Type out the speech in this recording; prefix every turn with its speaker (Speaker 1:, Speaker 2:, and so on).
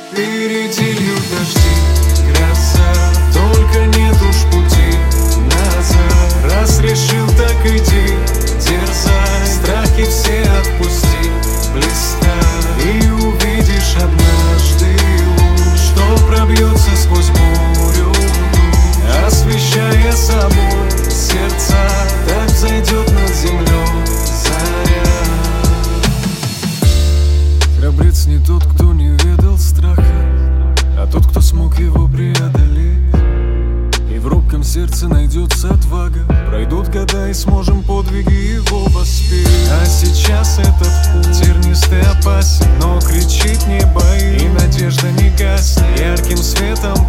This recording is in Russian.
Speaker 1: Впереди льют дожди, гроза, только нет уж пути назад. Раз решил, так иди, дерзай, страхи все отпусти, блистай, и увидишь однажды луч, что пробьется сквозь бурю, освещая собой сердца. Так зайдет над землей заря. Храбрец не тот, кто не ведал страха, а тот, кто смог его преодолеть. И в робком сердце найдется отвага. Пройдут года и сможем подвиги его воспеть. А сейчас этот путь тернистый, опасен, но кричит небо, и надежда не гаснет. Ярким светом